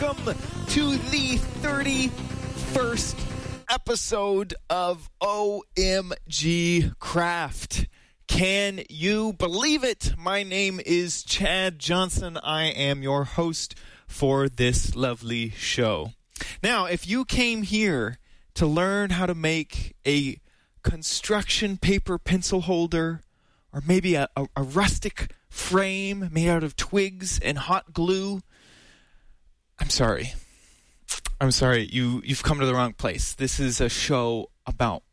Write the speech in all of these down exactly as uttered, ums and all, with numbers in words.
welcome to the thirty-first episode of O M G Craft. Can you believe it? My name is Chad Johnson. I am your host for this lovely show. Now, if you came here to learn how to make a construction paper pencil holder, or maybe a, a, a rustic frame made out of twigs and hot glue, I'm sorry. I'm sorry. You, you've come to the wrong place. This is a show about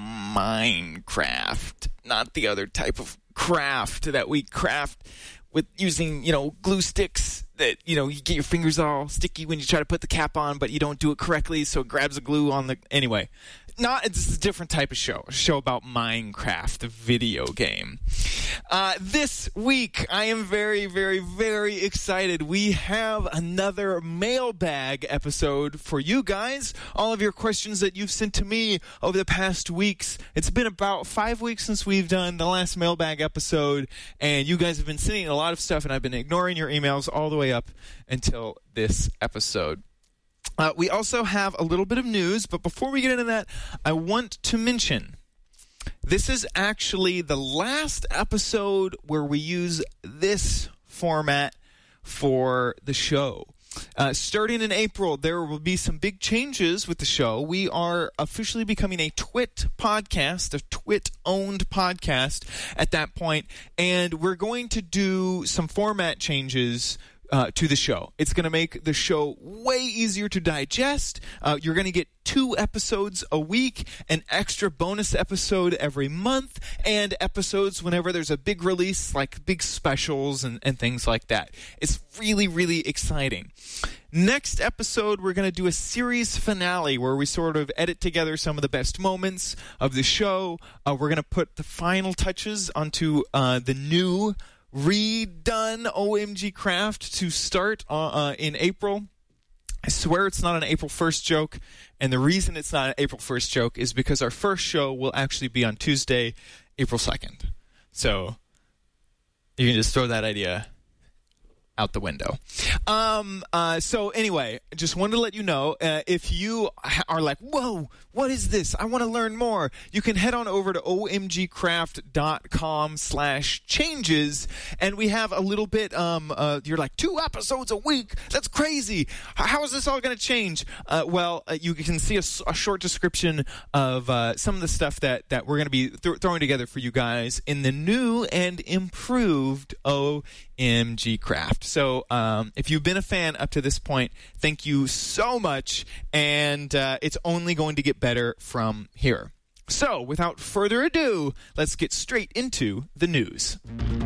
Minecraft, not the other type of craft that we craft with using, you know, glue sticks that, you know, you get your fingers all sticky when you try to put the cap on, but you don't do it correctly, so it grabs the glue on the... Anyway, not this is a different type of show. A show about Minecraft, the video game. Uh, this week, I am very, very, very excited. We have another mailbag episode for you guys. All of your questions that you've sent to me over the past weeks. It's been about five weeks since we've done the last mailbag episode, and you guys have been sending a lot of stuff, and I've been ignoring your emails all the way up until this episode. Uh, we also have a little bit of news, but before we get into that, I want to mention this is actually the last episode where we use this format for the show. Uh, starting in April, there will be some big changes with the show. We are officially becoming a Twit podcast, a Twit-owned podcast at that point, and we're going to do some format changes Uh, to the show. It's going to make the show way easier to digest. Uh, you're going to get two episodes a week, an extra bonus episode every month, and episodes whenever there's a big release, like big specials and, and things like that. It's really, really exciting. Next episode, we're going to do a series finale where we sort of edit together some of the best moments of the show. Uh, we're going to put the final touches onto uh, the new redone O M G Craft to start uh, uh, in April. I swear it's not an April first joke, and the reason it's not an April first joke is because our first show will actually be on Tuesday, April second. So you can just throw that idea out the window. Um, uh, so anyway, just wanted to let you know, uh, if you are like, whoa, what is this? I want to learn more. You can head on over to omgcraft.com slash changes, and we have a little bit, um, uh, you're like, two episodes a week? That's crazy. How is this all going to change? Uh, well, uh, you can see a, a short description of uh, some of the stuff that, that we're going to be th- throwing together for you guys in the new and improved O M G Craft. So um, if you've been a fan up to this point, thank you so much, and uh, it's only going to get better from here. So without further ado, let's get straight into the news.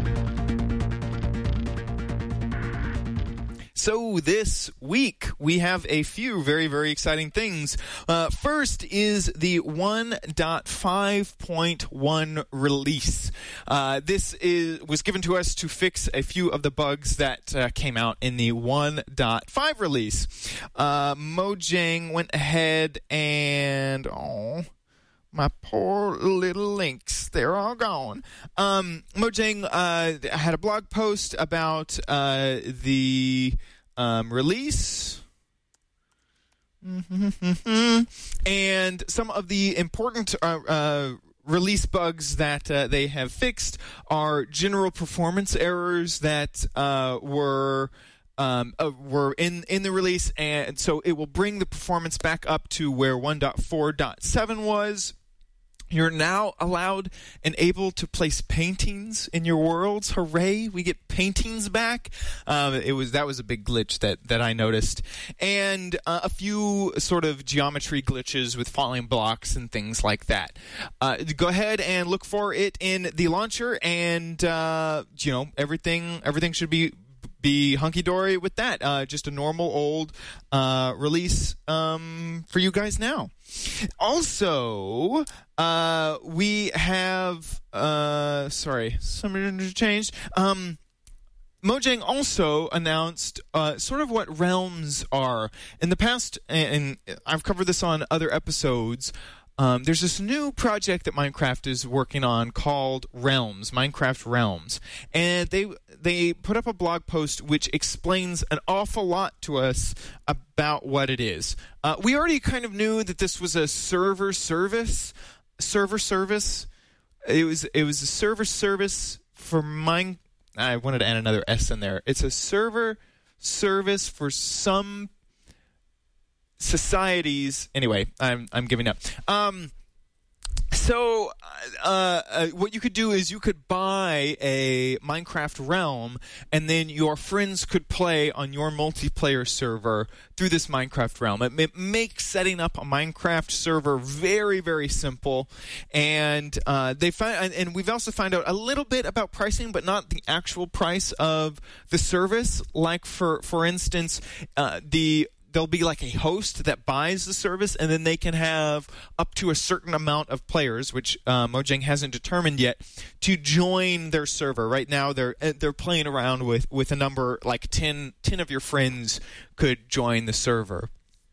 So this week, we have a few very, very exciting things. Uh, first is the one point five point one release. Uh, this is was given to us to fix a few of the bugs that uh, came out in the one point five release. Uh, Mojang went ahead and... Oh, my poor little links. They're all gone. Um, Mojang uh, had a blog post about uh, the um, release. And some of the important uh, uh, release bugs that uh, they have fixed are general performance errors that uh, were... Um, uh, were in, in the release, and so it will bring the performance back up to where one point four point seven was. You're now allowed and able to place paintings in your worlds. Hooray! We get paintings back. Um, it was that was a big glitch that, that I noticed, and uh, a few sort of geometry glitches with falling blocks and things like that. Uh, go ahead and look for it in the launcher, and uh, you know everything. Everything should be. be hunky-dory with that. Uh, just a normal old uh, release um, for you guys now. Also, uh, we have... Uh, sorry, something changed. Um, Mojang also announced uh, sort of what realms are. In the past, and I've covered this on other episodes, Um, there's this new project that Minecraft is working on called Realms, Minecraft Realms. And they they put up a blog post which explains an awful lot to us about what it is. Uh, we already kind of knew that this was a server service, server service. It was it was a server service for Mine. I wanted to add another S in there. It's a server service for some societies. Anyway, I'm I'm giving up. Um, so uh, uh, what you could do is you could buy a Minecraft realm, and then your friends could play on your multiplayer server through this Minecraft realm. It, it makes setting up a Minecraft server very, very simple. And uh, they find, and we've also found out a little bit about pricing, but not the actual price of the service. Like for for instance, uh, the there'll be like a host that buys the service, and then they can have up to a certain amount of players, which uh, Mojang hasn't determined yet, to join their server. Right now, they're they're playing around with, with a number like ten, ten of your friends could join the server.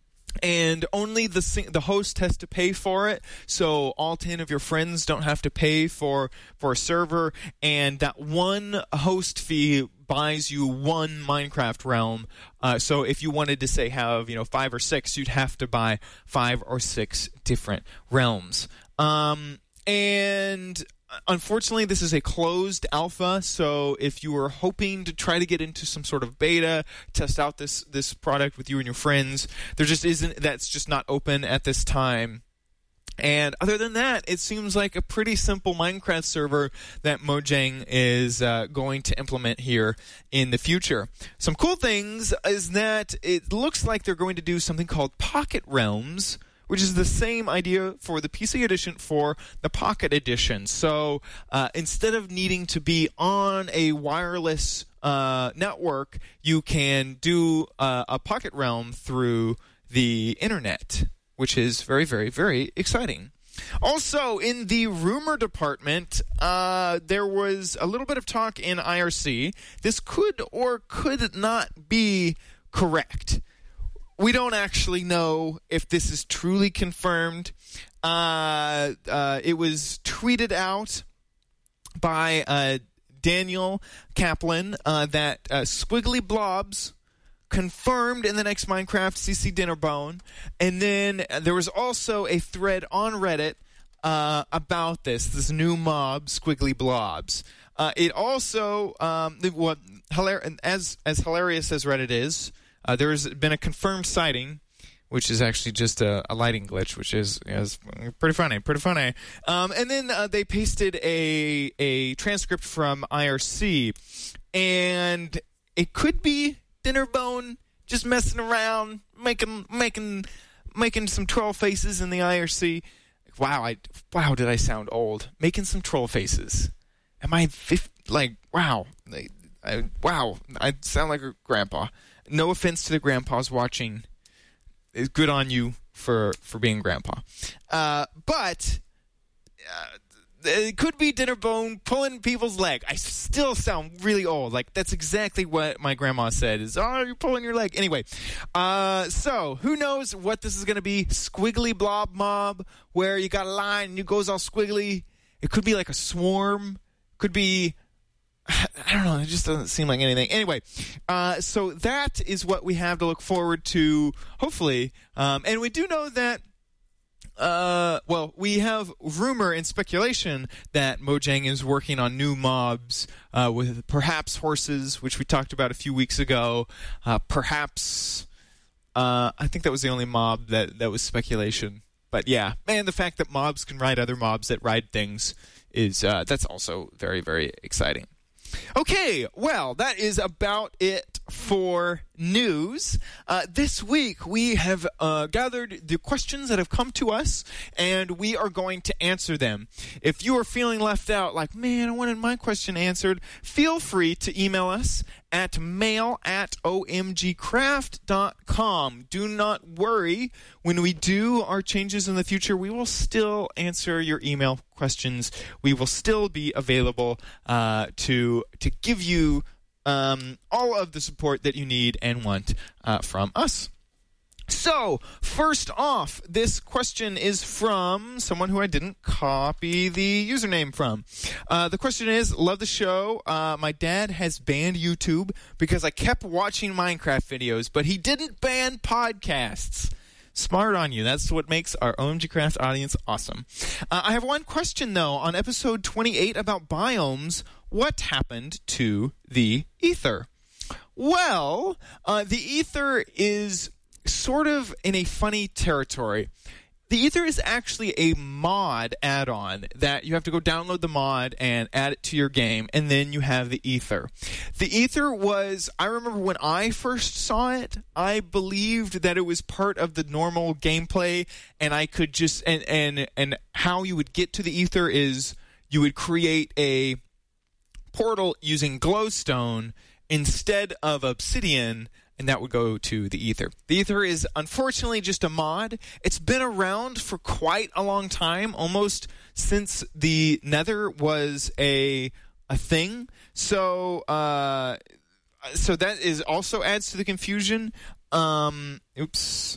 And only the the host has to pay for it, so all ten of your friends don't have to pay for for a server. And that one host fee buys you one Minecraft realm. Uh, so if you wanted to say have you know five or six, you'd have to buy five or six different realms. Um, and unfortunately, this is a closed alpha, so if you were hoping to try to get into some sort of beta, test out this this product with you and your friends, there just isn't. That's just not open at this time. And other than that, it seems like a pretty simple Minecraft server that Mojang is uh, going to implement here in the future. Some cool things is that it looks like they're going to do something called Pocket Realms, which is the same idea for the P C edition for the Pocket edition. So uh, instead of needing to be on a wireless uh, network, you can do uh, a Pocket Realm through the internet, which is very, very, very exciting. Also, in the rumor department, uh, there was a little bit of talk in I R C. This could or could not be correct. We don't actually know if this is truly confirmed. Uh, uh, it was tweeted out by uh, Daniel Kaplan uh, that uh, Squiggly Blobs confirmed in the next Minecraft C C Dinnerbone. And then there was also a thread on Reddit uh, about this, this new mob, Squiggly Blobs. Uh, it also, um, what hilar- as as hilarious as Reddit is, Uh, there has been a confirmed sighting, which is actually just a, a lighting glitch, which is, is pretty funny, pretty funny. Um, and then uh, they pasted a a transcript from I R C, and it could be Dinnerbone just messing around, making making making some troll faces in the I R C. Wow, I wow, did I sound old? Making some troll faces. Am I fifty? Like wow, I, I, wow, I sound like a grandpa. No offense to the grandpas watching. It's good on you for, for being grandpa. Uh, but uh, it could be Dinnerbone pulling people's leg. I still sound really old. Like, that's exactly what my grandma said is, oh, you're pulling your leg. Anyway, uh, so who knows what this is going to be? Squiggly Blob Mob, where you got a line and it goes all squiggly. It could be like a swarm. Could be... I don't know. It just doesn't seem like anything. Anyway, uh, so that is what we have to look forward to, hopefully. Um, and we do know that, uh, well, we have rumor and speculation that Mojang is working on new mobs uh, with perhaps horses, which we talked about a few weeks ago. Uh, perhaps, uh, I think that was the only mob that, that was speculation. But yeah, man, the fact that mobs can ride other mobs that ride things is, uh, that's also very, very exciting. Okay, well, that is about it for news. Uh, this week, we have uh, gathered the questions that have come to us, and we are going to answer them. If you are feeling left out, like, man, I wanted my question answered, feel free to email us at mail at o m g craft dot com. Do not worry. When we do our changes in the future, we will still answer your email questions. We will still be available uh, to to give you um, all of the support that you need and want uh, from us. So, first off, this question is from someone who I didn't copy the username from. Uh, the question is, love the show. Uh, my dad has banned YouTube because I kept watching Minecraft videos, but he didn't ban podcasts. Smart on you. That's what makes our O M G Craft audience awesome. Uh, I have one question, though. On episode twenty-eight about biomes, what happened to the ether? Well, uh, the ether is sort of in a funny territory. The ether is actually a mod add-on that you have to go download the mod and add it to your game, and then you have the ether. The ether was, I remember when I first saw it, I believed that it was part of the normal gameplay, and I could just, and and and how you would get to the ether is you would create a portal using glowstone instead of obsidian, and that would go to the ether. The ether is unfortunately just a mod. It's been around for quite a long time, almost since the Nether was a a thing. So uh, so that is also adds to the confusion. Um, oops,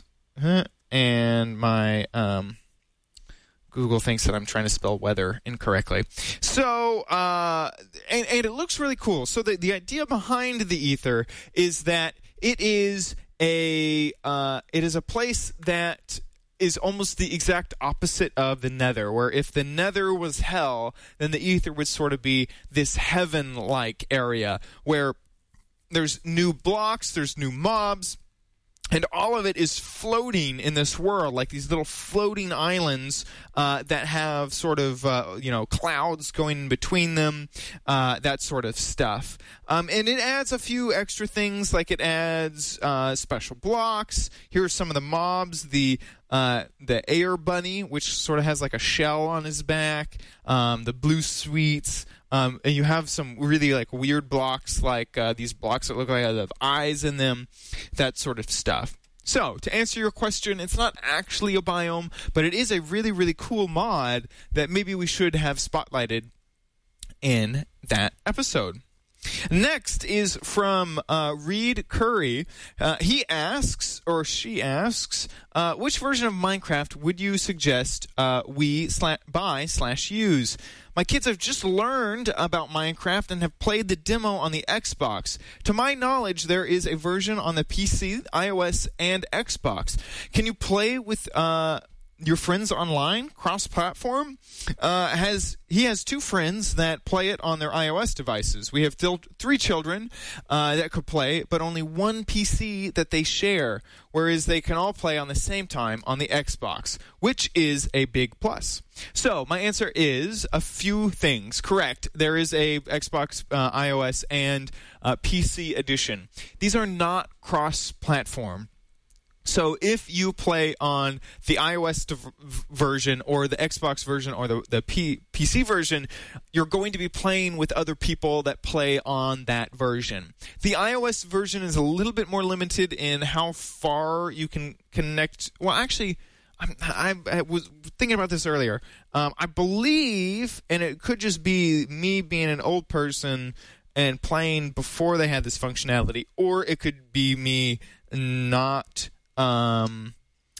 and my um, Google thinks that I'm trying to spell weather incorrectly. So, uh, and, and it looks really cool. So the the idea behind the ether is that It is a uh, it is a place that is almost the exact opposite of the Nether, where if the Nether was hell, then the ether would sort of be this heaven-like area where there's new blocks, there's new mobs, and all of it is floating in this world, like these little floating islands uh, that have sort of, uh, you know, clouds going in between them, uh, that sort of stuff. Um, and it adds a few extra things, like it adds uh, special blocks. Here are some of the mobs. The uh, the air bunny, which sort of has like a shell on his back. Um, the blue sweets. Um, and you have some really like weird blocks, like uh, these blocks that look like they have eyes in them, that sort of stuff. So, to answer your question, it's not actually a biome, but it is a really, really cool mod that maybe we should have spotlighted in that episode. Next is from uh, Reed Curry. Uh, he asks, or she asks, uh, which version of Minecraft would you suggest uh, we sla- buy slash use? My kids have just learned about Minecraft and have played the demo on the Xbox. To my knowledge, there is a version on the P C, iOS, and Xbox. Can you play with uh, your friends online, cross-platform? Uh, has he has two friends that play it on their iOS devices. We have th- three children uh, that could play, but only one P C that they share, whereas they can all play on the same time on the Xbox, which is a big plus. So my answer is a few things. Correct. There is a Xbox, uh, iOS, and uh, P C edition. These are not cross-platform. So if you play on the iOS v- version or the Xbox version or the, the P- PC version, you're going to be playing with other people that play on that version. The iOS version is a little bit more limited in how far you can connect. Well, actually, I'm, I, I was thinking about this earlier. Um, I believe, and it could just be me being an old person and playing before they had this functionality, or it could be me not... Um,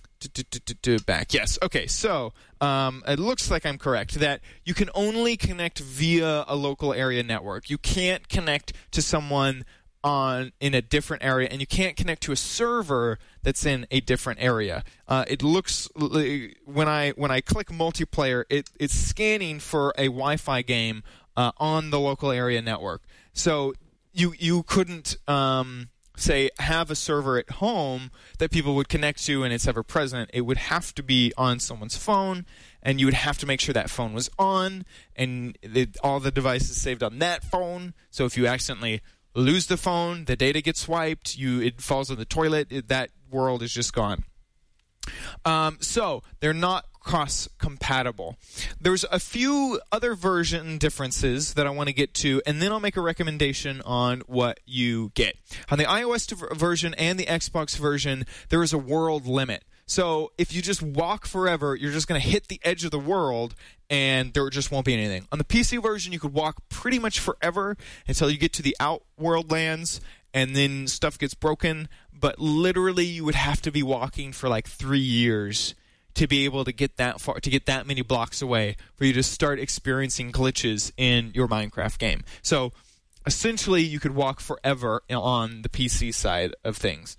back. Yes. Okay. So um, it looks like I'm correct that you can only connect via a local area network. You can't connect to someone on in a different area, and you can't connect to a server that's in a different area. Uh, it looks when I when I click multiplayer, it it's scanning for a Wi-Fi game uh, on the local area network. So you you couldn't. Um, say, have a server at home that people would connect to and it's ever present. It would have to be on someone's phone, and you would have to make sure that phone was on, and it, all the devices saved on that phone. So if you accidentally lose the phone, the data gets wiped, you it falls in the toilet, it, that world is just gone. Um, so they're not cross-compatible. There's a few other version differences that I want to get to, and then I'll make a recommendation on what you get. On the iOS version and the Xbox version, there is a world limit. So if you just walk forever, you're just going to hit the edge of the world, and there just won't be anything. On the P C version, you could walk pretty much forever until you get to the outworld lands, and then stuff gets broken. But literally, you would have to be walking for like three years to be able to get that far, to get that many blocks away for you to start experiencing glitches in your Minecraft game. So essentially, you could walk forever on the P C side of things.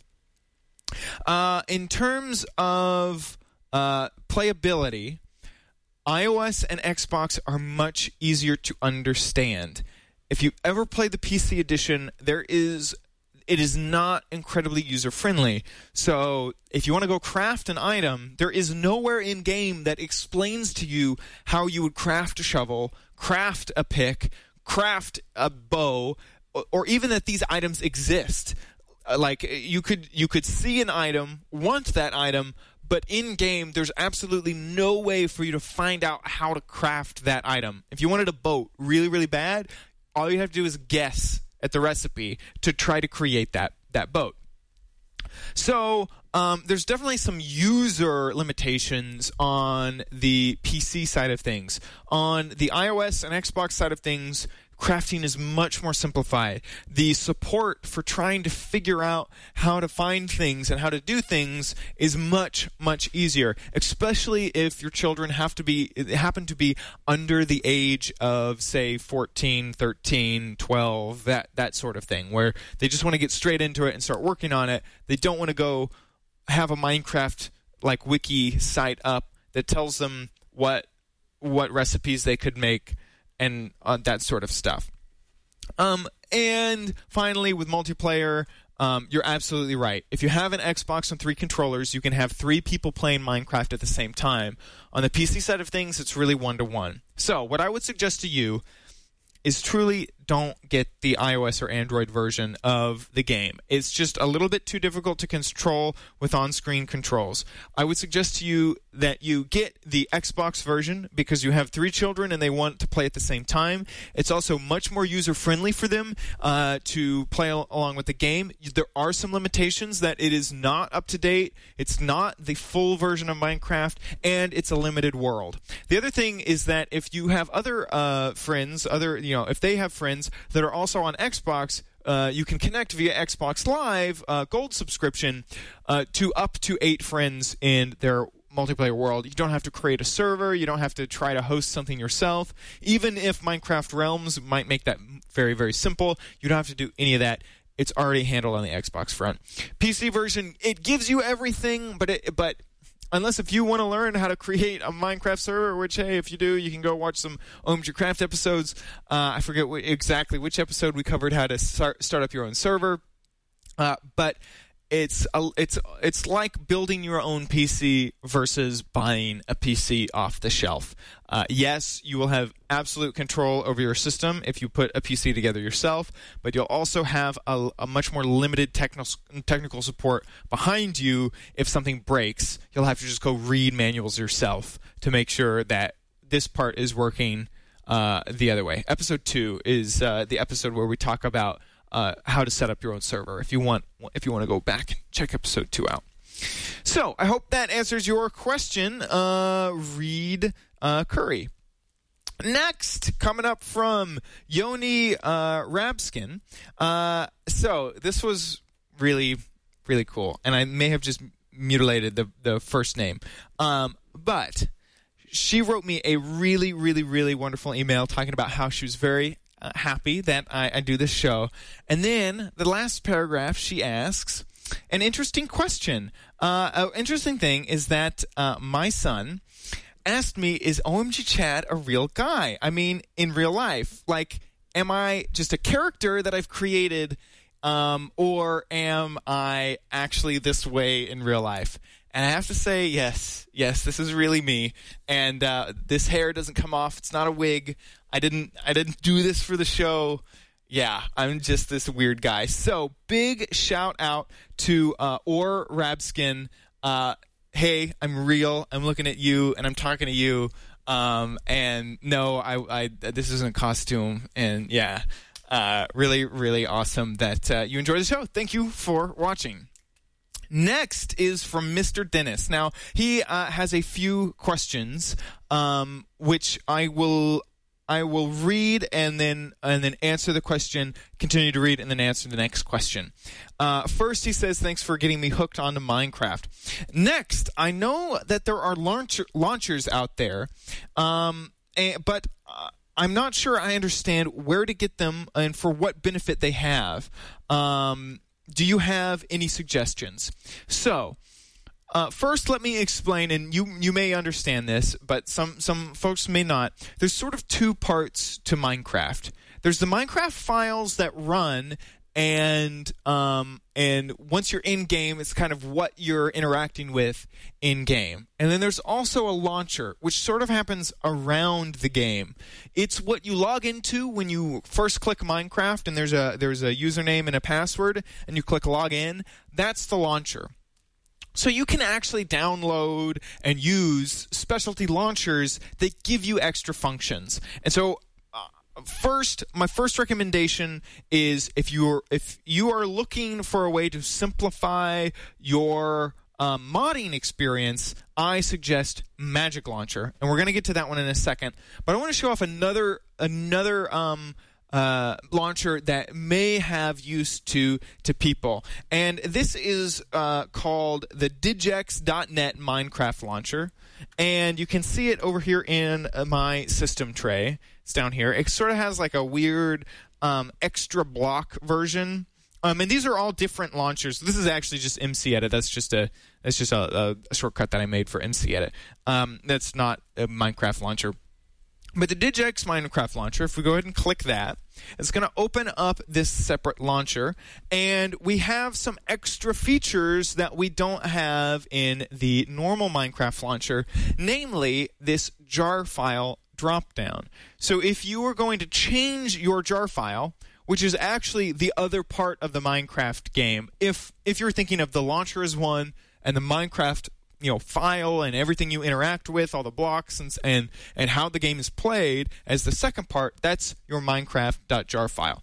Uh, in terms of uh, playability, iOS and Xbox are much easier to understand. If you ever play the P C edition, there is it is not incredibly user-friendly. So if you want to go craft an item, there is nowhere in-game that explains to you how you would craft a shovel, craft a pick, craft a bow, or even that these items exist. Like, you could you could see an item, want that item, but in-game, there's absolutely no way for you to find out how to craft that item. If you wanted a boat really, really bad, all you have to do is guess at the recipe to try to create that, that boat. So um, there's definitely some user limitations on the P C side of things. On the iOS and Xbox side of things, crafting is much more simplified. The support for trying to figure out how to find things and how to do things is much, much easier, especially if your children have to be happen to be under the age of, say, fourteen, thirteen, twelve, that, that sort of thing, where they just want to get straight into it and start working on it. They don't want to go have a Minecraft like wiki site up that tells them what what recipes they could make and uh, that sort of stuff. Um, and finally, with multiplayer, um, you're absolutely right. If you have an Xbox and three controllers, you can have three people playing Minecraft at the same time. On the P C side of things, it's really one-to-one. So what I would suggest to you is truly don't get the iOS or Android version of the game. It's just a little bit too difficult to control with on-screen controls. I would suggest to you that you get the Xbox version because you have three children and they want to play at the same time. It's also much more user-friendly for them uh, to play al- along with the game. There are some limitations that it is not up to date. It's not the full version of Minecraft, and it's a limited world. The other thing is that if you have other uh, friends, other you know, if they have friends that are also on Xbox, uh, you can connect via Xbox Live uh, Gold subscription uh, to up to eight friends in their multiplayer world. You don't have to create a server. You don't have to try to host something yourself. Even if Minecraft Realms might make that very, very simple, you don't have to do any of that. It's already handled on the Xbox front. P C version, it gives you everything, but it, but unless if you want to learn how to create a Minecraft server, which, hey, if you do, you can go watch some O M G Craft episodes. Uh, I forget wh- exactly which episode we covered how to start, start up your own server. Uh, but it's a, it's it's like building your own P C versus buying a P C off the shelf. Uh, yes, you will have absolute control over your system if you put a P C together yourself, but you'll also have a, a much more limited technical technical support behind you. If something breaks, you'll have to just go read manuals yourself to make sure that this part is working uh, the other way. Episode two is uh, the episode where we talk about Uh, how to set up your own server. If you want, if you want to go back, check episode two out. So I hope that answers your question, uh, Reed uh, Curry. Next, coming up from Yoni uh, Rabskin. Uh, so this was really, really cool, and I may have just mutilated the the first name, um, but she wrote me a really, really, really wonderful email talking about how she was very Uh, happy that I, I do this show. And then the last paragraph, she asks an interesting question. Uh, an interesting thing is that uh, my son asked me, is O M G Chad a real guy? I mean, in real life. Like, am I just a character that I've created, um, or am I actually this way in real life? And I have to say, yes, yes, this is really me. And uh, this hair doesn't come off. It's not a wig. I didn't I didn't do this for the show. Yeah, I'm just this weird guy. So big shout out to uh, Or Rabskin. Uh, hey, I'm real. I'm looking at you, and I'm talking to you. Um, and no, I, I this isn't a costume. And yeah, uh, really, really awesome that uh, you enjoyed the show. Thank you for watching. Next is from Mister Dennis. Now, he uh, has a few questions, um, which I will I will read and then and then answer the question, continue to read, and then answer the next question. Uh, first, he says, thanks for getting me hooked onto Minecraft. Next, I know that there are launcher, launchers out there, um, and, but uh, I'm not sure I understand where to get them and for what benefit they have. Um, do you have any suggestions? So... Uh, first, let me explain, and you you may understand this, but some, some folks may not. There's sort of two parts to Minecraft. There's the Minecraft files that run, and um, and once you're in game, it's kind of what you're interacting with in game. And then there's also a launcher, which sort of happens around the game. It's what you log into when you first click Minecraft, and there's a there's a username and a password, and you click log in. That's the launcher. So you can actually download and use specialty launchers that give you extra functions. And so uh, first, my first recommendation is if you're if you are looking for a way to simplify your um, modding experience, I suggest Magic Launcher. And we're going to get to that one in a second. But I want to show off another another um Uh, launcher that may have use to to people. And this is uh, called the Digex dot net Minecraft Launcher. And you can see it over here in uh, my system tray. It's down here. It sort of has like a weird um, extra block version. Um, and these are all different launchers. This is actually just MCEdit. That's just a that's just a, a shortcut that I made for MCEdit. Um, that's not a Minecraft launcher. But the Digex Minecraft Launcher, if we go ahead and click that, it's going to open up this separate launcher, and we have some extra features that we don't have in the normal Minecraft launcher, namely this jar file dropdown. So if you are going to change your jar file, which is actually the other part of the Minecraft game, if if you're thinking of the launcher as one and the Minecraft you know, file and everything you interact with, all the blocks and and and how the game is played as the second part, that's your Minecraft.jar file.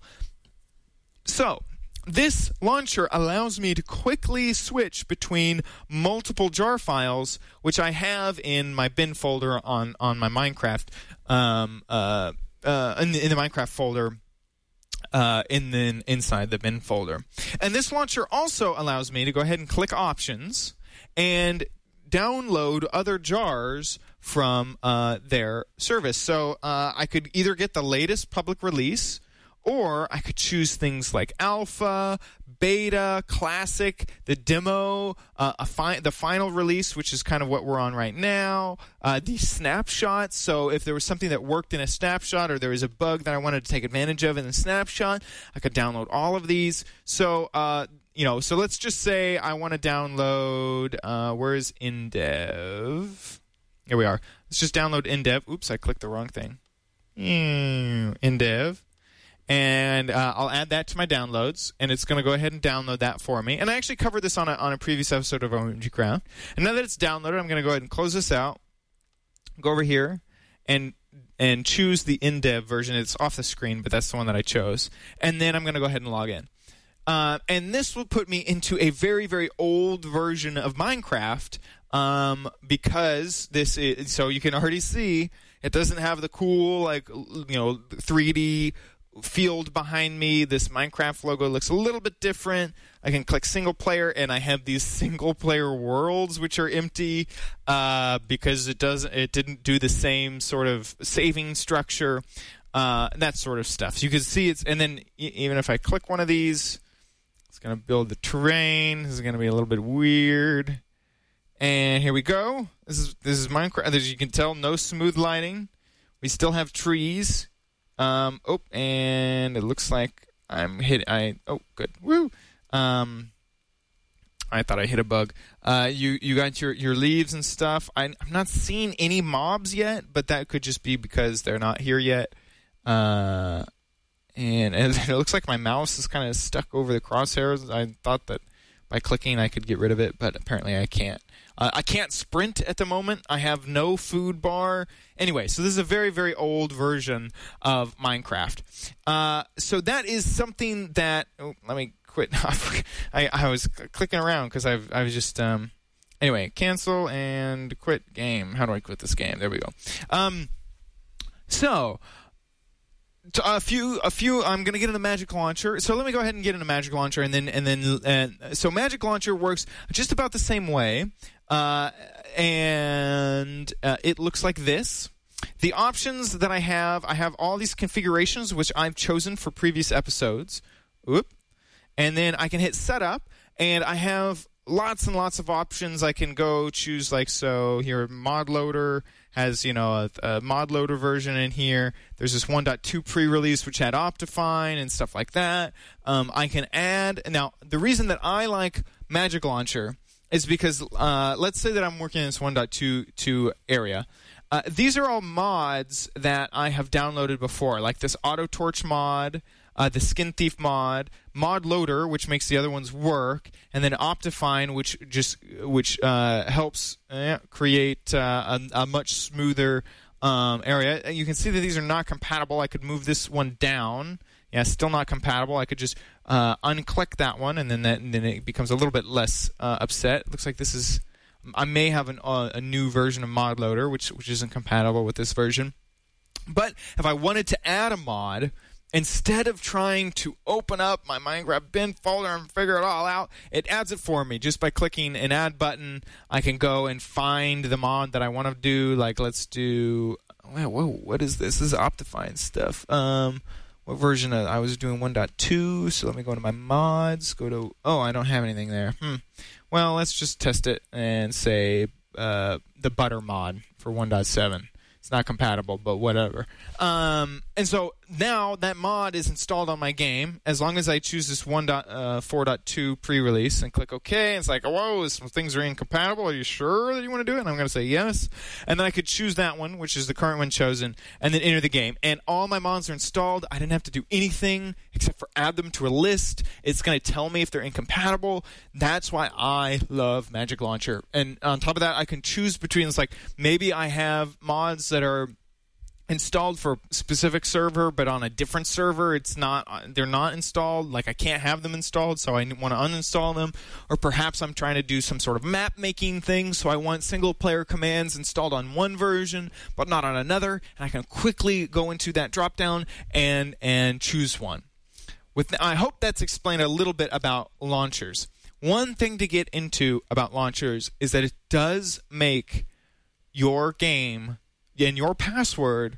So this launcher allows me to quickly switch between multiple jar files, which I have in my bin folder on on my Minecraft, um, uh, uh, in, the, in the Minecraft folder. Uh, and then inside the bin folder. And this launcher also allows me to go ahead and click options and download other jars from uh, their service. So uh, I could either get the latest public release, or I could choose things like alpha, beta, classic, the demo, uh, a fi- the final release, which is kind of what we're on right now, uh, the snapshots. So if there was something that worked in a snapshot, or there was a bug that I wanted to take advantage of in the snapshot, I could download all of these. So uh, You know, so let's just say I want to download, uh, where's InDev? Here we are. Let's just download InDev. Oops, I clicked the wrong thing. Mm, InDev. And uh, I'll add that to my downloads, and it's going to go ahead and download that for me. And I actually covered this on a, on a previous episode of O M G Craft. And now that it's downloaded, I'm going to go ahead and close this out, go over here, and and choose the InDev version. It's off the screen, but that's the one that I chose. And then I'm going to go ahead and log in. Uh, and this will put me into a very, very old version of Minecraft um, because this is, so you can already see it doesn't have the cool, like, you know, three D field behind me. This Minecraft logo looks a little bit different. I can click single player, and I have these single player worlds which are empty uh, because it doesn't, it didn't do the same sort of saving structure, uh, that sort of stuff. So you can see it's, and then even if I click one of these, it's going to build the terrain. This is going to be a little bit weird. And here we go. This is this is Minecraft. As you can tell, no smooth lighting. We still have trees. Um, oh, and it looks like I'm hit. I oh, good. Woo. Um, I thought I hit a bug. Uh, you you got your, your leaves and stuff. I, I'm not seeing any mobs yet, but that could just be because they're not here yet. Uh. And, and it looks like my mouse is kind of stuck over the crosshairs. I thought that by clicking I could get rid of it, but apparently I can't. Uh, I can't sprint at the moment. I have no food bar. Anyway, so this is a very, very old version of Minecraft. Uh, so that is something that... Oh, let me quit. I, I was clicking around because I I was just... Um, anyway, cancel and quit game. How do I quit this game? There we go. Um, so... A few, a few. I'm going to get into Magic Launcher. So let me go ahead and get into Magic Launcher, and then, and then, and so Magic Launcher works just about the same way, uh, and uh, it looks like this. The options that I have, I have all these configurations which I've chosen for previous episodes. Oop. And then I can hit Setup, and I have lots and lots of options. I can go choose, like, so here, Mod Loader has, you know, a, a Mod Loader version in here. There's this one point two pre-release which had Optifine and stuff like that. Um, I can add. Now, the reason that I like Magic Launcher is because, uh, let's say that I'm working in this one point two two area. Uh, these are all mods that I have downloaded before, like this Auto Torch mod, uh, the Skin Thief mod, Mod Loader, which makes the other ones work, and then Optifine, which just which uh, helps uh, create uh, a, a much smoother um, area. And you can see that these are not compatible. I could move this one down. Yeah, still not compatible. I could just uh, unclick that one, and then that, and then it becomes a little bit less uh, upset. It looks like this is. I may have an, uh, a new version of Mod Loader, which which isn't compatible with this version. But if I wanted to add a mod, instead of trying to open up my Minecraft bin folder and figure it all out, it adds it for me. Just by clicking an Add button, I can go and find the mod that I want to do. Like, let's do... Whoa, whoa, what is this? This is Optifine stuff. Um, what version? Of, I was doing one point two, so let me go to my mods. Go to... Oh, I don't have anything there. Hmm. Well, let's just test it and say uh, the Butter mod for one point seven. It's not compatible, but whatever. Um, and so now that mod is installed on my game. As long as I choose this one point four point two pre-release and click OK, it's like, whoa, some things are incompatible. Are you sure that you want to do it? And I'm going to say yes. And then I could choose that one, which is the current one chosen, and then enter the game. And all my mods are installed. I didn't have to do anything except for add them to a list. It's going to tell me if they're incompatible. That's why I love Magic Launcher. And on top of that, I can choose between, it's like, maybe I have mods that are installed for a specific server, but on a different server, it's not. They're not installed. Like, I can't have them installed, so I want to uninstall them. Or perhaps I'm trying to do some sort of map making thing, so I want single player commands installed on one version, but not on another. And I can quickly go into that drop down and and choose one. With I hope that's explained a little bit about launchers. One thing to get into about launchers is that it does make your game and your password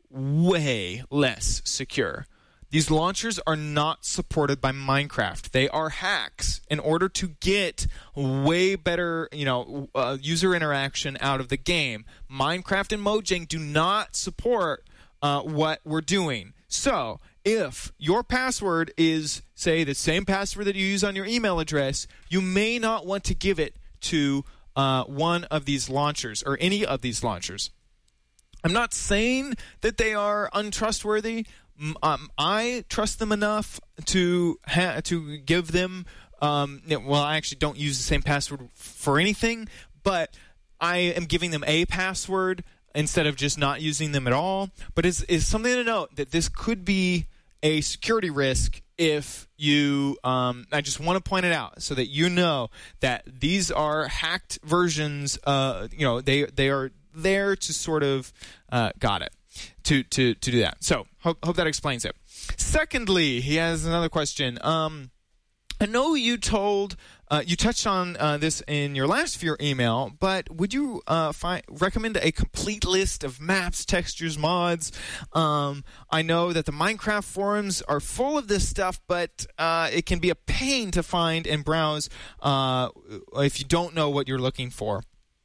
way less secure. These launchers are not supported by Minecraft. They are hacks in order to get way better, you know, uh, user interaction out of the game. Minecraft and Mojang do not support uh, what we're doing. So, if your password is, say, the same password that you use on your email address, you may not want to give it to uh, one of these launchers or any of these launchers. I'm not saying that they are untrustworthy. Um, I trust them enough to ha- to give them. Um, well, I actually don't use the same password for anything, but I am giving them a password instead of just not using them at all. But it's, it's something to note that this could be a security risk if you. Um, I just want to point it out so that you know that these are hacked versions. Uh, you know, they they are. there to sort of uh, got it to, to to do that. So hope hope that explains it. Secondly, he has another question. Um, I know you told uh, you touched on uh, this in your last few email, but would you uh, find, recommend a complete list of maps, textures, mods? Um, I know that the Minecraft forums are full of this stuff, but uh, it can be a pain to find and browse uh, if you don't know what you're looking for.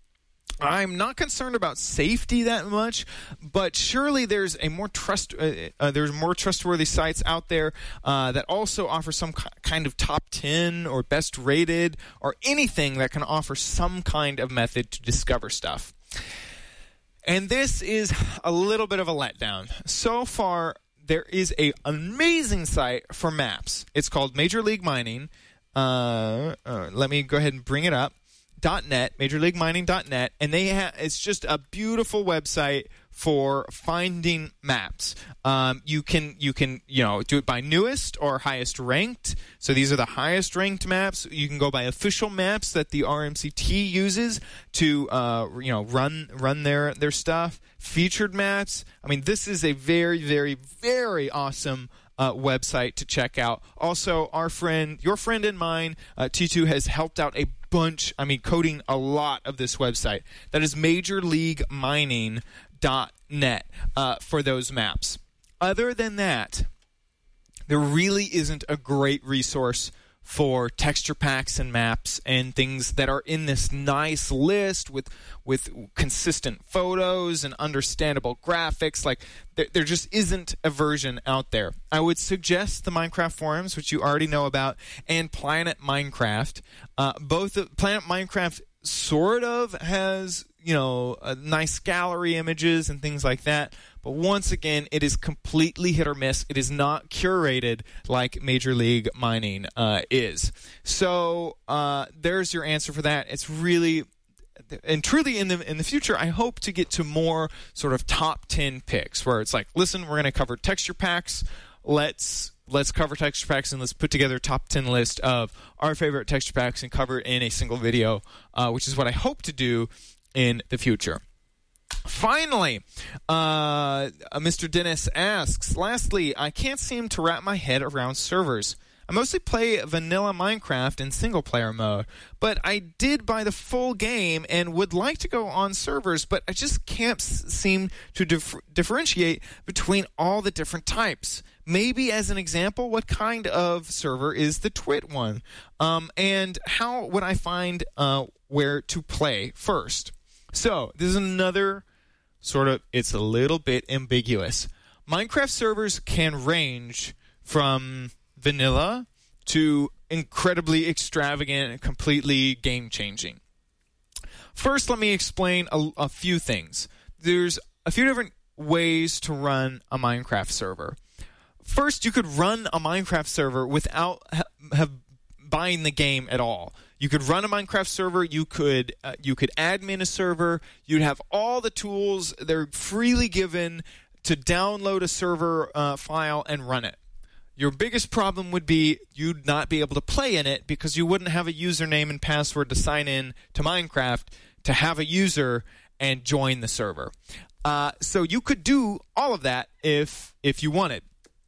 I'm not concerned about safety that much, but surely there's a more trust uh, uh, there's more trustworthy sites out there uh, that also offer some k- kind of top ten or best rated or anything that can offer some kind of method to discover stuff. And this is a little bit of a letdown. So far, there is an amazing site for maps. It's called Major League Mining. Uh, uh, let me go ahead and bring it up. .net, major league mining dot net, and they ha- it's just a beautiful website for finding maps. Um, you can you can you know do it by newest or highest ranked. So these are the highest ranked maps. You can go by official maps that the R M C T uses to uh, you know run run their their stuff. Featured maps. I mean, this is a very very very awesome Uh, website to check out. Also, our friend, your friend and mine, uh, T two, has helped out a bunch, I mean, coding a lot of this website. That is major league mining dot net uh, for those maps. Other than that, there really isn't a great resource for texture packs and maps and things that are in this nice list with with consistent photos and understandable graphics. Like, there, there just isn't a version out there. I would suggest the Minecraft forums, which you already know about, and Planet Minecraft. Uh, both of, Planet Minecraft sort of has, you know, uh, nice gallery images and things like that. But once again, it is completely hit or miss. It is not curated like Major League Mining uh, is. So uh, there's your answer for that. It's really, and truly in the in the future, I hope to get to more sort of top ten picks where it's like, listen, we're going to cover texture packs. Let's let's cover texture packs and let's put together a top ten list of our favorite texture packs and cover it in a single video, uh, which is what I hope to do in the future. Finally, uh, Mister Dennis asks, lastly, I can't seem to wrap my head around servers. I mostly play vanilla Minecraft in single-player mode, but I did buy the full game and would like to go on servers, but I just can't s- seem to dif- differentiate between all the different types. Maybe as an example, what kind of server is the Twit one? Um, and how would I find uh, where to play first? So, this is another sort of, it's a little bit ambiguous. Minecraft servers can range from vanilla to incredibly extravagant and completely game-changing. First, let me explain a, a few things. There's a few different ways to run a Minecraft server. First, you could run a Minecraft server without ha- have buying the game at all. You could run a Minecraft server. You could uh, you could admin a server. You'd have all the tools. They're freely given to download a server uh, file and run it. Your biggest problem would be you'd not be able to play in it because you wouldn't have a username and password to sign in to Minecraft to have a user and join the server. Uh, so you could do all of that if if you wanted.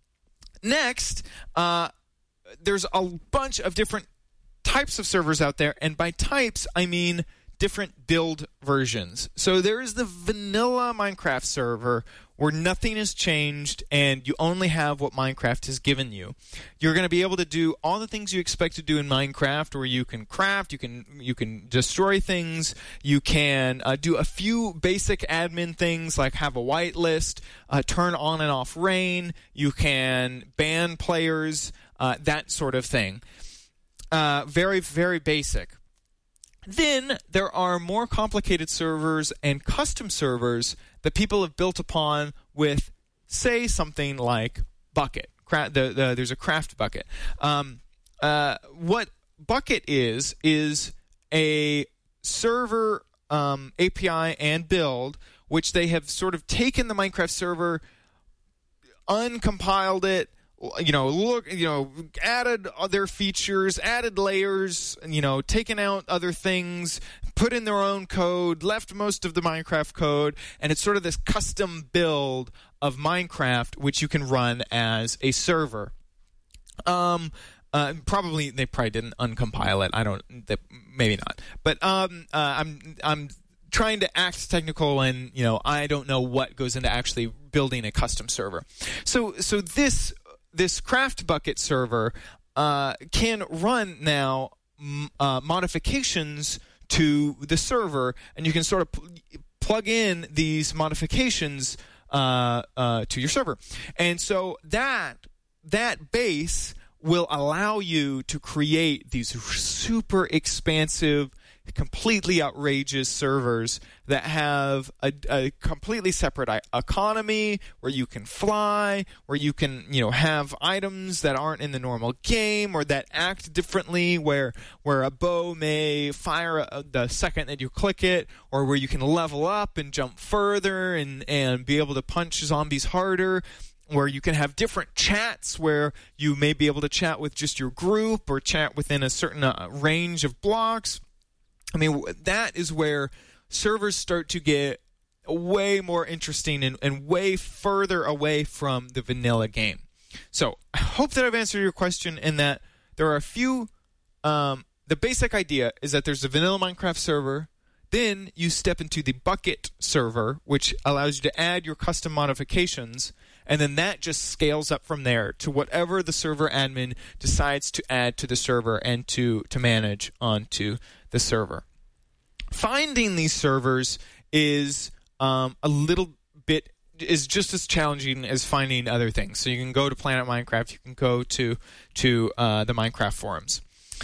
Next, uh, there's a bunch of different types of servers out there, and by types, I mean different build versions. So there is the vanilla Minecraft server where nothing has changed and you only have what Minecraft has given you. You're going to be able to do all the things you expect to do in Minecraft, where you can craft, you can you can destroy things, you can uh, do a few basic admin things like have a whitelist, uh, turn on and off rain, you can ban players, uh, that sort of thing. Uh, very, very basic. Then there are more complicated servers and custom servers that people have built upon with, say, something like Bukkit. Cra- the, the, there's a craft bucket. Um, uh, what Bukkit is, is a server um, A P I and build, which they have sort of taken the Minecraft server, uncompiled it, you know, look, you know, added other features, added layers, you know, taken out other things, put in their own code, left most of the Minecraft code, and it's sort of this custom build of Minecraft which you can run as a server. Um, uh, probably they probably didn't uncompile it. I don't, they, maybe not. But um, uh, I'm I'm trying to act technical, and you know, I don't know what goes into actually building a custom server. So so this. This Craft Bukkit server uh, can run now m- uh, modifications to the server, and you can sort of pl- plug in these modifications uh, uh, to your server. And so that that base will allow you to create these super expansive, completely outrageous servers that have a, a completely separate I- economy where you can fly, where you can, you know, have items that aren't in the normal game or that act differently, where where a bow may fire a, the second that you click it, or where you can level up and jump further and, and be able to punch zombies harder, where you can have different chats where you may be able to chat with just your group or chat within a certain uh, range of blocks. I mean, that is where servers start to get way more interesting and, and way further away from the vanilla game. So I hope that I've answered your question in that there are a few... Um, the basic idea is that there's a vanilla Minecraft server. Then you step into the bucket server, which allows you to add your custom modifications, and then that just scales up from there to whatever the server admin decides to add to the server and to, to manage onto the server. Finding these servers is um, a little bit is just as challenging as finding other things. So you can go to Planet Minecraft, you can go to to uh, the Minecraft forums.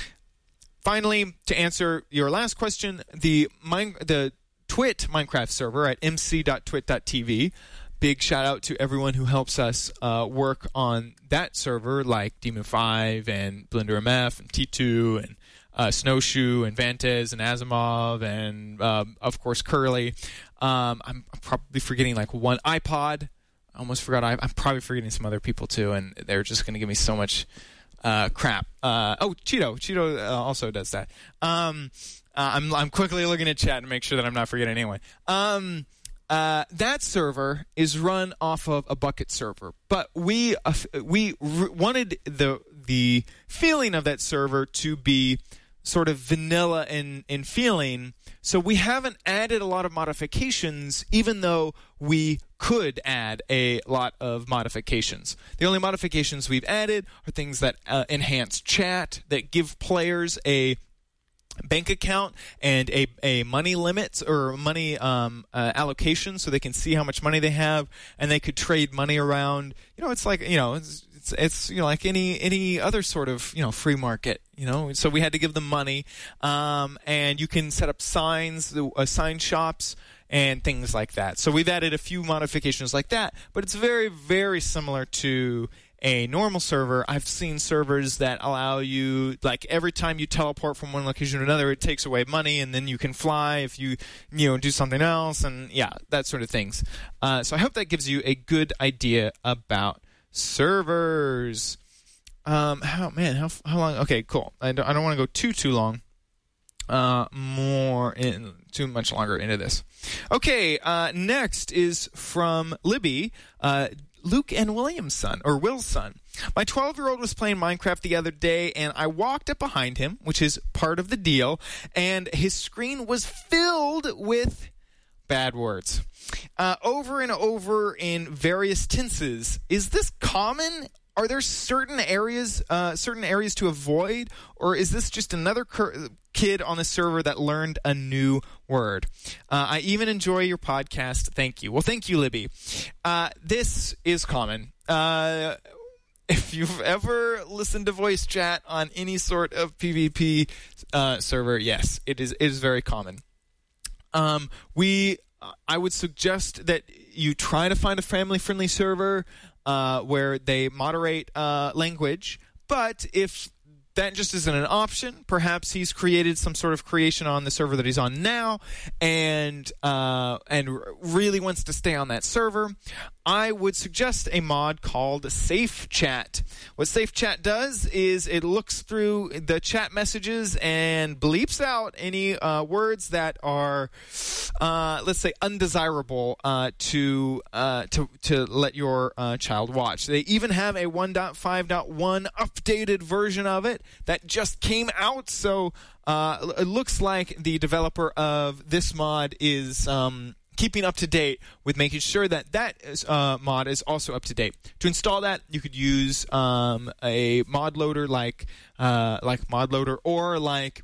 Finally, to answer your last question, the Mine, the Twit Minecraft server at m c dot twit dot t v. Big shout out to everyone who helps us uh, work on that server, like Demon five and Blender M F and T two and uh, Snowshoe and Vantez and Asimov and um, of course Curly. Um, I'm probably forgetting like one iPod. I almost forgot. I, I'm probably forgetting some other people too, and they're just going to give me so much. Uh, crap. Uh, oh, Cheeto. Cheeto uh, also does that. Um, uh, I'm I'm quickly looking at chat to make sure that I'm not forgetting anyone. Um, uh, that server is run off of a bucket server, but we uh, we r- wanted the the feeling of that server to be sort of vanilla in, in feeling, so we haven't added a lot of modifications, even though we could add a lot of modifications. The only modifications we've added are things that uh, enhance chat, that give players a bank account and a, a money limit or money um, uh, allocation, so they can see how much money they have, and they could trade money around. You know, it's like, you know, it's, It's, it's you know like any any other sort of you know free market, you know. So we had to give them money, um, and you can set up signs, uh, sign shops, and things like that. So we've added a few modifications like that, but it's very very similar to a normal server. I've seen servers that allow you, like every time you teleport from one location to another, it takes away money, and then you can fly if you you know do something else, and yeah, that sort of things. Uh, so I hope that gives you a good idea about servers. Um, how man? How how long? Okay, cool. I don't I don't want to go too too long. Uh, more in too much longer into this. Okay. Uh, next is from Libby. Uh, Luke and William's son, or Will's son. My twelve-year-old was playing Minecraft the other day, and I walked up behind him, which is part of the deal, and his screen was filled with bad words. Uh, over and over in various tenses. Is this common? Are there certain areas, uh, certain areas to avoid, or is this just another cur- kid on the server that learned a new word? Uh, I even enjoy your podcast. Thank you. Well, thank you, Libby. Uh, this is common. Uh, if you've ever listened to voice chat on any sort of PvP uh, server, yes, it is. It is very common. Um, we. I would suggest that you try to find a family-friendly server uh, where they moderate uh, language. But if that just isn't an option, perhaps he's created some sort of creation on the server that he's on now, and uh, and really wants to stay on that server. I would suggest a mod called Safe Chat. What Safe Chat does is it looks through the chat messages and bleeps out any uh, words that are, uh, let's say, undesirable uh, to uh, to to let your uh, child watch. They even have a one point five point one updated version of it that just came out. So uh, it looks like the developer of this mod is Um, keeping up to date with making sure that that is, uh, mod is also up to date. To install that, you could use um, a mod loader like uh, like mod loader or like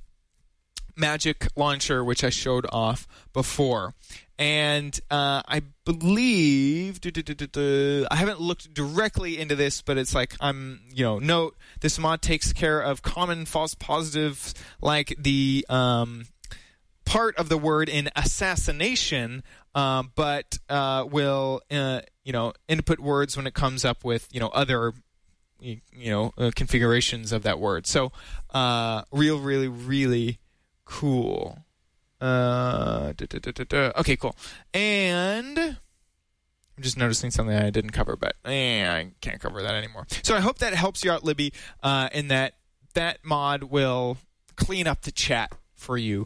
Magic Launcher, which I showed off before. And uh, I believe duh, duh, duh, duh, duh, I haven't looked directly into this, but it's like I'm you know note this mod takes care of common false positives like the um, part of the word in assassination, uh, but uh, will uh, you know input words when it comes up with you know other you, you know uh, configurations of that word. So uh, real, really, really cool. Uh, da, da, da, da, da. Okay, cool. And I'm just noticing something that I didn't cover, but eh, I can't cover that anymore. So I hope that helps you out, Libby, uh, in that that mod will clean up the chat for you.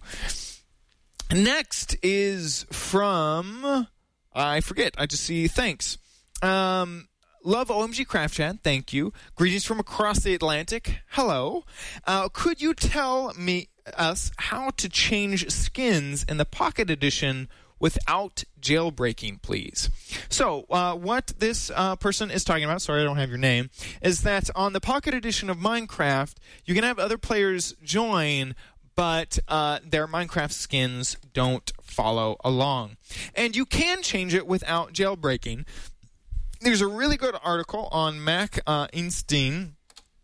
Next is from, I forget, I just see thanks. Um, love O M G Craft Chat, thank you. Greetings from across the Atlantic. Hello. Uh, could you tell me us how to change skins in the Pocket Edition without jailbreaking, please? So, uh, what this uh, person is talking about, sorry I don't have your name, is that on the Pocket Edition of Minecraft, you can have other players join, but uh, their Minecraft skins don't follow along. And you can change it without jailbreaking. There's a really good article on Mac uh, Einstein.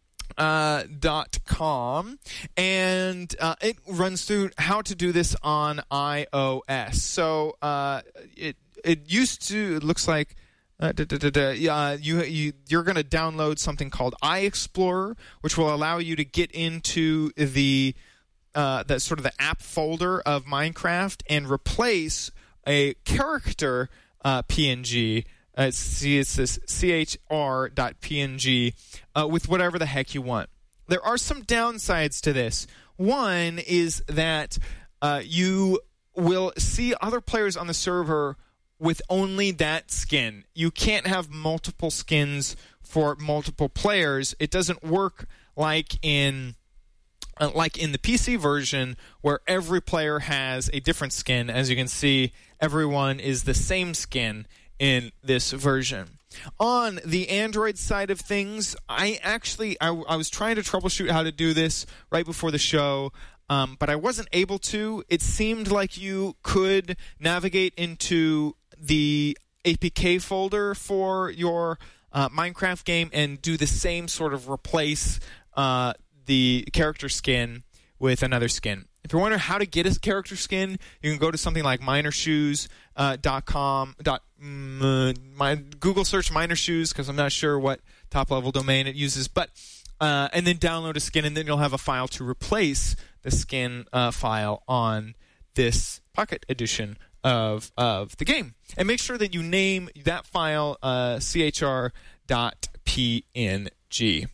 Uh, dot com, and uh, it runs through how to do this on iOS. So uh, it it used to, it looks like uh, da, da, da, da, uh, you you you're going to download something called iExplorer, which will allow you to get into the uh, the sort of the app folder of Minecraft and replace a character uh, P N G. Uh, see, it's this C H R dot P N G uh, with whatever the heck you want. There are some downsides to this. One is that uh, you will see other players on the server with only that skin. You can't have multiple skins for multiple players. It doesn't work like in uh, like in the P C version where every player has a different skin. As you can see, everyone is the same skin in this version. On the Android side of things, I actually I, I was trying to troubleshoot how to do this right before the show, um, but I wasn't able to. It seemed like you could navigate into the A P K folder for your uh, Minecraft game and do the same sort of replace uh, the character skin with another skin. If you're wondering how to get a character skin, you can go to something like miner shoes dot com. Uh, mm, uh, my Google search Miner Shoes because I'm not sure what top level domain it uses, but uh, and then download a skin, and then you'll have a file to replace the skin uh, file on this Pocket Edition of of the game. And make sure that you name that file uh, C H R dot P N G.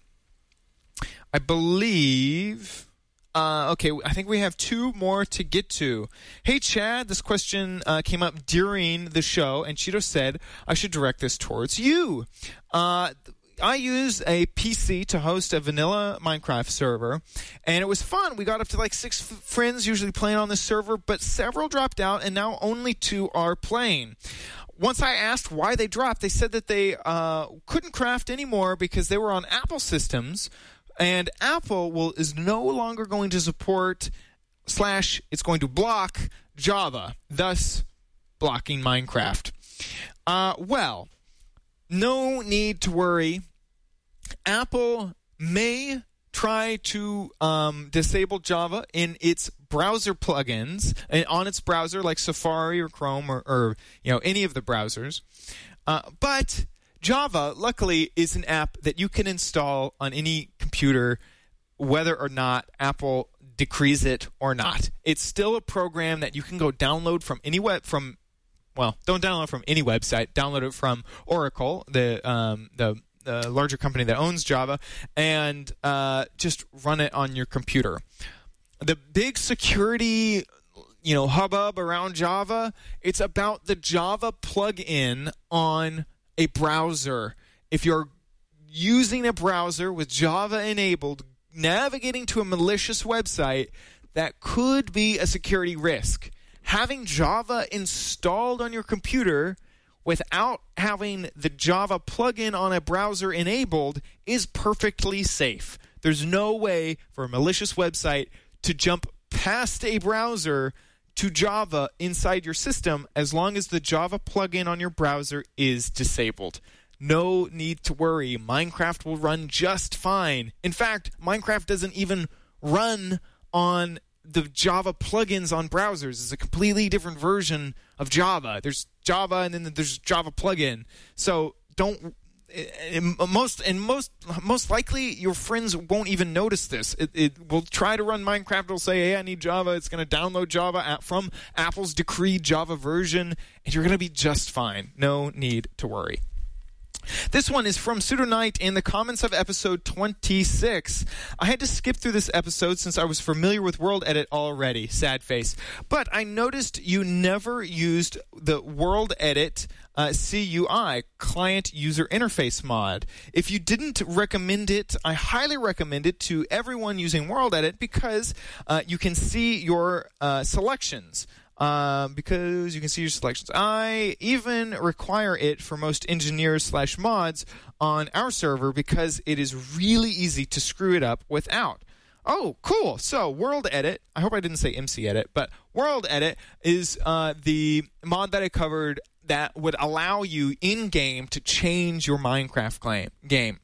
I believe. Uh, okay, I think we have two more to get to. Hey, Chad, this question uh, came up during the show, and Cheeto said I should direct this towards you. Uh, I use a P C to host a vanilla Minecraft server, and it was fun. We got up to like six f- friends usually playing on this server, but several dropped out, and now only two are playing. Once I asked why they dropped, they said that they uh, couldn't craft anymore because they were on Apple systems. And Apple will is no longer going to support slash it's going to block Java, thus blocking Minecraft. Uh, well, no need to worry. Apple may try to um, disable Java in its browser plugins and on its browser like Safari or Chrome or, or you know any of the browsers, uh, but Java, luckily, is an app that you can install on any computer, whether or not Apple decrees it or not. It's still a program that you can go download from any web from. Well, don't download from any website. Download it from Oracle, the um, the, the larger company that owns Java, and uh, just run it on your computer. The big security, you know, hubbub around Java, it's about the Java plugin on a browser. If you're using a browser with Java enabled, navigating to a malicious website, that could be a security risk. Having Java installed on your computer without having the Java plugin on a browser enabled is perfectly safe. There's no way for a malicious website to jump past a browser to Java inside your system as long as the Java plugin on your browser is disabled. No need to worry. Minecraft will run just fine. In fact, Minecraft doesn't even run on the Java plugins on browsers. It's a completely different version of Java. There's Java, and then there's Java plugin. So don't most and most most likely your friends won't even notice this. It, it will try to run Minecraft. It'll say, "Hey, I need Java." It's going to download Java from Apple's decreed Java version, and you're going to be just fine. No need to worry. This one is from Pseudoknight in the comments of episode twenty-six. I had to skip through this episode since I was familiar with World Edit already. Sad face. But I noticed you never used the World Edit uh, C U I, Client User Interface mod. If you didn't recommend it, I highly recommend it to everyone using World Edit because uh, you can see your uh, selections. Uh, because you can see your selections. I even require it for most engineers slash mods on our server because it is really easy to screw it up without. Oh, cool. So World Edit, I hope I didn't say M C Edit, but World Edit is uh, the mod that I covered that would allow you in-game to change your Minecraft claim, game.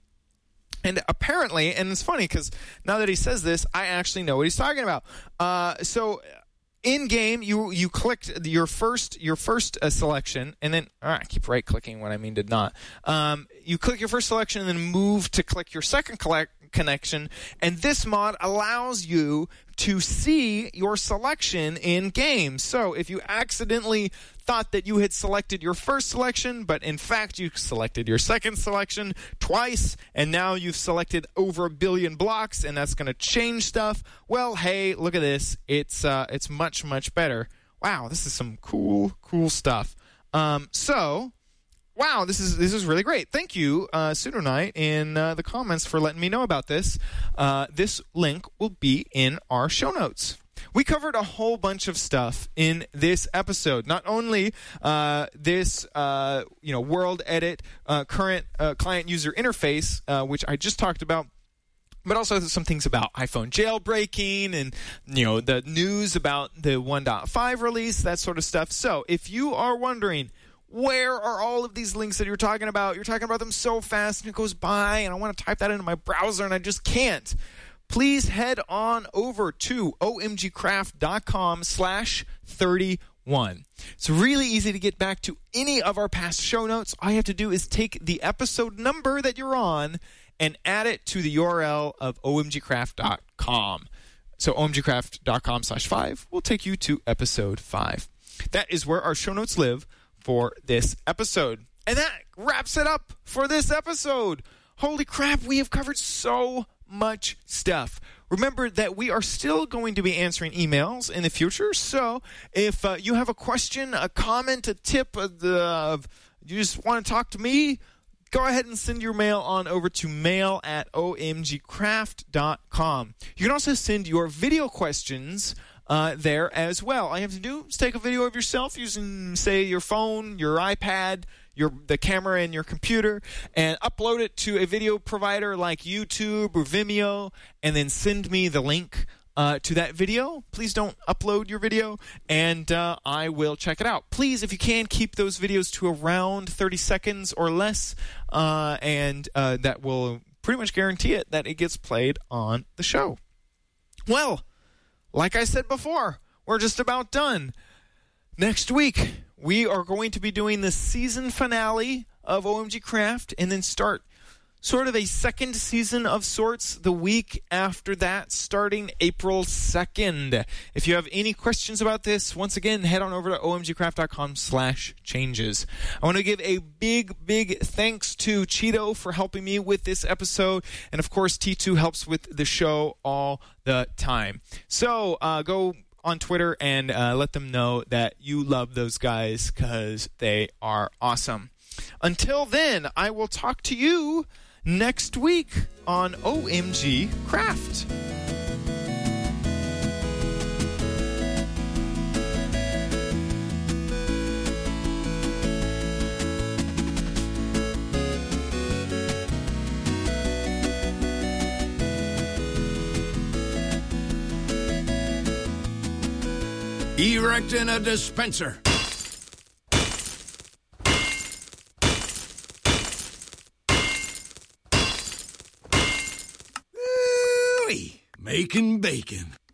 And apparently, and it's funny because now that he says this, I actually know what he's talking about. Uh, so... In game, you you clicked your first your first uh, selection, and then all right, I keep right clicking when I mean did not. Um, you click your first selection, and then move to click your second collect connection. And this mod allows you to see your selection in game. So if you accidentally thought that you had selected your first selection, but in fact you selected your second selection twice, and now you've selected over a billion blocks, and that's going to change stuff. Well, hey, look at this. It's uh, it's much, much better. Wow, this is some cool, cool stuff. Um, so, wow, this is this is really great. Thank you, uh, Pseudoknight, in uh, the comments for letting me know about this. Uh, this link will be in our show notes. We covered a whole bunch of stuff in this episode. Not only uh, this, uh, you know, World Edit uh, current uh, client user interface, uh, which I just talked about, but also some things about iPhone jailbreaking and, you know, the news about the one point five release, that sort of stuff. So if you are wondering, where are all of these links that you're talking about? You're talking about them so fast and it goes by, and I want to type that into my browser and I just can't. Please head on over to omgcraft.com slash 31. It's really easy to get back to any of our past show notes. All you have to do is take the episode number that you're on and add it to the U R L of omgcraft dot com. So omgcraft.com slash five will take you to episode five. That is where our show notes live for this episode. And that wraps it up for this episode. Holy crap, we have covered so much stuff. Remember that we are still going to be answering emails in the future. So if uh, you have a question, a comment, a tip, uh, the, uh, you just want to talk to me, go ahead and send your mail on over to mail at omgcraft dot com. You can also send your video questions uh, there as well. All you have to do is take a video of yourself using, say, your phone, your iPad, your the camera in your computer, and upload it to a video provider like YouTube or Vimeo, and then send me the link uh, to that video. Please don't upload your video, and uh, I will check it out. Please, if you can, keep those videos to around thirty seconds or less, uh, and uh, that will pretty much guarantee it that it gets played on the show. Well, like I said before, we're just about done. Next week, we are going to be doing the season finale of O M G Craft and then start sort of a second season of sorts the week after that, starting April second. If you have any questions about this, once again, head on over to omgcraft.com slash changes. I want to give a big, big thanks to Cheeto for helping me with this episode. And, of course, T two helps with the show all the time. So uh, go on Twitter and uh, let them know that you love those guys because they are awesome. Until then, I will talk to you next week on O M G Craft. Erecting a dispenser. Ooh-wee. Making bacon.